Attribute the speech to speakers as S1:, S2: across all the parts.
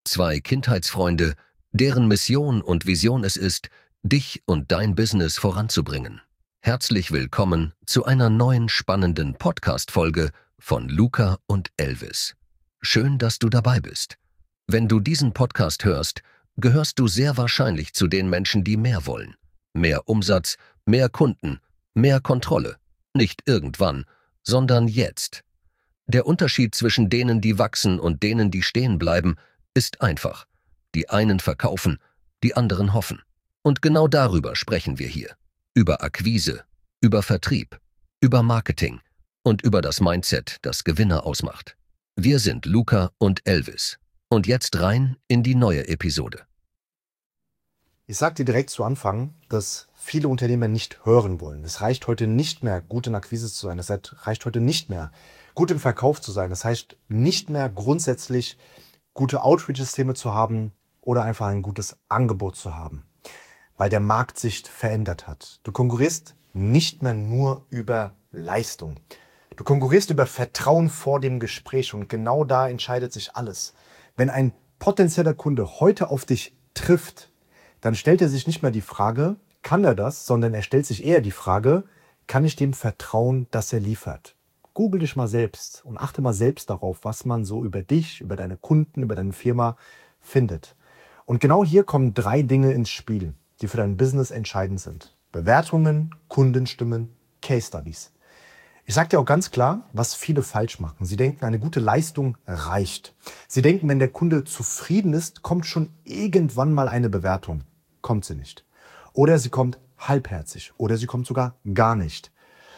S1: Zwei Kindheitsfreunde, deren Mission und Vision es ist, dich und dein Business voranzubringen. Herzlich willkommen zu einer neuen spannenden Podcast-Folge von Luca und Elvis. Schön, dass du dabei bist. Wenn du diesen Podcast hörst, gehörst du sehr wahrscheinlich zu den Menschen, die mehr wollen. Mehr Umsatz, mehr Kunden, mehr Kontrolle. Nicht irgendwann, sondern jetzt. Der Unterschied zwischen denen, die wachsen und denen, die stehen bleiben, ist einfach. Die einen verkaufen, die anderen hoffen. Und genau darüber sprechen wir hier. Über Akquise, über Vertrieb, über Marketing und über das Mindset, das Gewinner ausmacht. Wir sind Luca und Elvis. Und jetzt rein in die neue Episode.
S2: Ich sage dir direkt zu Anfang, dass viele Unternehmer nicht hören wollen. Es reicht heute nicht mehr, gut in Akquise zu sein. Es reicht heute nicht mehr, gut im Verkauf zu sein. Das heißt nicht mehr grundsätzlich gute Outreach-Systeme zu haben oder einfach ein gutes Angebot zu haben, weil der Markt sich verändert hat. Du konkurrierst nicht mehr nur über Leistung. Du konkurrierst über Vertrauen vor dem Gespräch und genau da entscheidet sich alles. Wenn ein potenzieller Kunde heute auf dich trifft, dann stellt er sich nicht mehr die Frage, kann er das, sondern er stellt sich eher die Frage, kann ich dem vertrauen, dass er liefert? Google dich mal selbst und achte mal selbst darauf, was man so über dich, über deine Kunden, über deine Firma findet. Und genau hier kommen 3 Dinge ins Spiel, die für dein Business entscheidend sind. Bewertungen, Kundenstimmen, Case Studies. Ich sage dir auch ganz klar, was viele falsch machen. Sie denken, eine gute Leistung reicht. Sie denken, wenn der Kunde zufrieden ist, kommt schon irgendwann mal eine Bewertung. Kommt sie nicht. Oder sie kommt halbherzig. Oder sie kommt sogar gar nicht.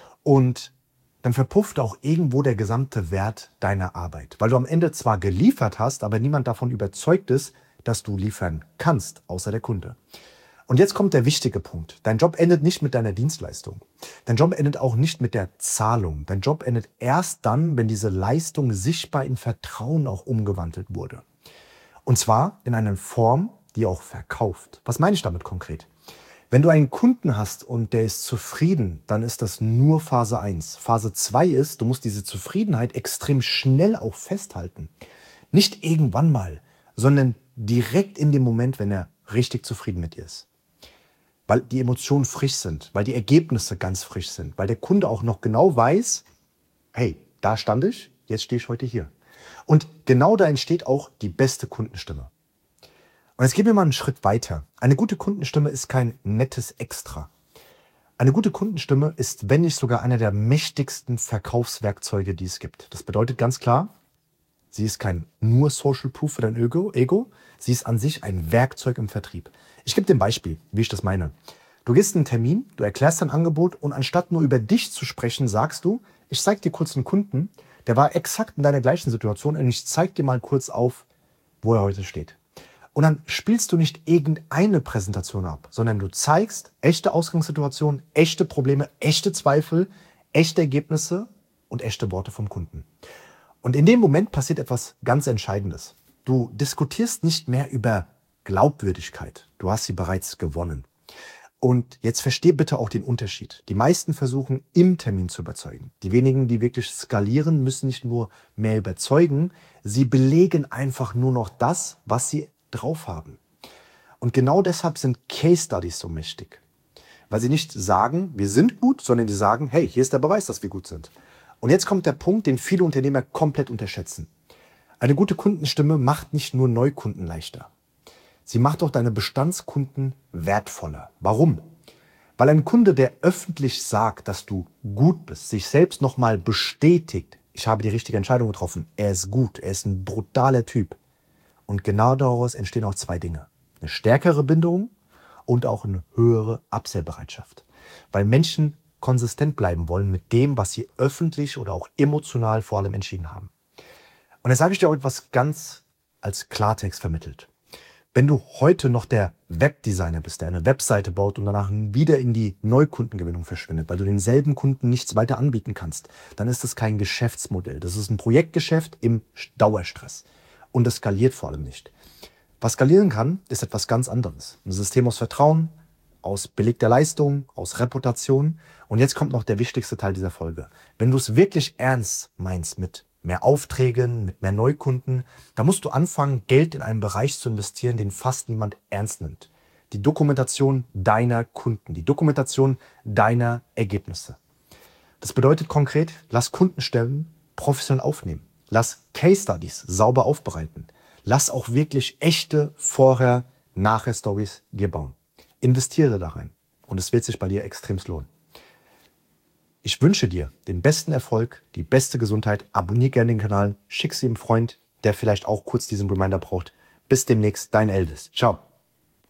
S2: Und dann verpufft auch irgendwo der gesamte Wert deiner Arbeit. Weil du am Ende zwar geliefert hast, aber niemand davon überzeugt ist, dass du liefern kannst, außer der Kunde. Und jetzt kommt der wichtige Punkt. Dein Job endet nicht mit deiner Dienstleistung. Dein Job endet auch nicht mit der Zahlung. Dein Job endet erst dann, wenn diese Leistung sichtbar in Vertrauen auch umgewandelt wurde. Und zwar in einer Form, die auch verkauft. Was meine ich damit konkret? Wenn du einen Kunden hast und der ist zufrieden, dann ist das nur Phase 1. Phase 2 ist, du musst diese Zufriedenheit extrem schnell auch festhalten. Nicht irgendwann mal, sondern direkt in dem Moment, wenn er richtig zufrieden mit dir ist. Weil die Emotionen frisch sind, weil die Ergebnisse ganz frisch sind, weil der Kunde auch noch genau weiß, hey, da stand ich, jetzt stehe ich heute hier. Und genau da entsteht auch die beste Kundenstimme. Und jetzt gehen wir mal einen Schritt weiter. Eine gute Kundenstimme ist kein nettes Extra. Eine gute Kundenstimme ist, wenn nicht sogar einer der mächtigsten Verkaufswerkzeuge, die es gibt. Das bedeutet ganz klar, sie ist kein nur Social Proof für dein Ego. Sie ist an sich ein Werkzeug im Vertrieb. Ich gebe dir ein Beispiel, wie ich das meine. Du gehst in einen Termin, du erklärst dein Angebot und anstatt nur über dich zu sprechen, sagst du, ich zeige dir kurz einen Kunden, der war exakt in deiner gleichen Situation und ich zeige dir mal kurz auf, wo er heute steht. Und dann spielst du nicht irgendeine Präsentation ab, sondern du zeigst echte Ausgangssituationen, echte Probleme, echte Zweifel, echte Ergebnisse und echte Worte vom Kunden. Und in dem Moment passiert etwas ganz Entscheidendes. Du diskutierst nicht mehr über Glaubwürdigkeit. Du hast sie bereits gewonnen. Und jetzt versteh bitte auch den Unterschied. Die meisten versuchen, im Termin zu überzeugen. Die wenigen, die wirklich skalieren, müssen nicht nur mehr überzeugen, sie belegen einfach nur noch das, was sie drauf haben. Und genau deshalb sind Case Studies so mächtig. Weil sie nicht sagen, wir sind gut, sondern die sagen, hey, hier ist der Beweis, dass wir gut sind. Und jetzt kommt der Punkt, den viele Unternehmer komplett unterschätzen. Eine gute Kundenstimme macht nicht nur Neukunden leichter. Sie macht auch deine Bestandskunden wertvoller. Warum? Weil ein Kunde, der öffentlich sagt, dass du gut bist, sich selbst nochmal bestätigt, ich habe die richtige Entscheidung getroffen, er ist gut, er ist ein brutaler Typ. Und genau daraus entstehen auch 2 Dinge. Eine stärkere Bindung und auch eine höhere Absehbereitschaft. Weil Menschen konsistent bleiben wollen mit dem, was sie öffentlich oder auch emotional vor allem entschieden haben. Und jetzt sage ich dir auch etwas ganz als Klartext vermittelt. Wenn du heute noch der Webdesigner bist, der eine Webseite baut und danach wieder in die Neukundengewinnung verschwindet, weil du denselben Kunden nichts weiter anbieten kannst, dann ist das kein Geschäftsmodell. Das ist ein Projektgeschäft im Dauerstress. Und das skaliert vor allem nicht. Was skalieren kann, ist etwas ganz anderes. Ein System aus Vertrauen, aus belegter Leistung, aus Reputation. Und jetzt kommt noch der wichtigste Teil dieser Folge. Wenn du es wirklich ernst meinst mit mehr Aufträgen, mit mehr Neukunden. Da musst du anfangen, Geld in einen Bereich zu investieren, den fast niemand ernst nimmt. Die Dokumentation deiner Kunden, die Dokumentation deiner Ergebnisse. Das bedeutet konkret, lass Kundenstellen professionell aufnehmen. Lass Case Studies sauber aufbereiten. Lass auch wirklich echte Vorher-Nachher-Stories dir bauen. Investiere da rein und es wird sich bei dir extremst lohnen. Ich wünsche dir den besten Erfolg, die beste Gesundheit. Abonniere gerne den Kanal, schick sie einem Freund, der vielleicht auch kurz diesen Reminder braucht. Bis demnächst, dein Elvis. Ciao.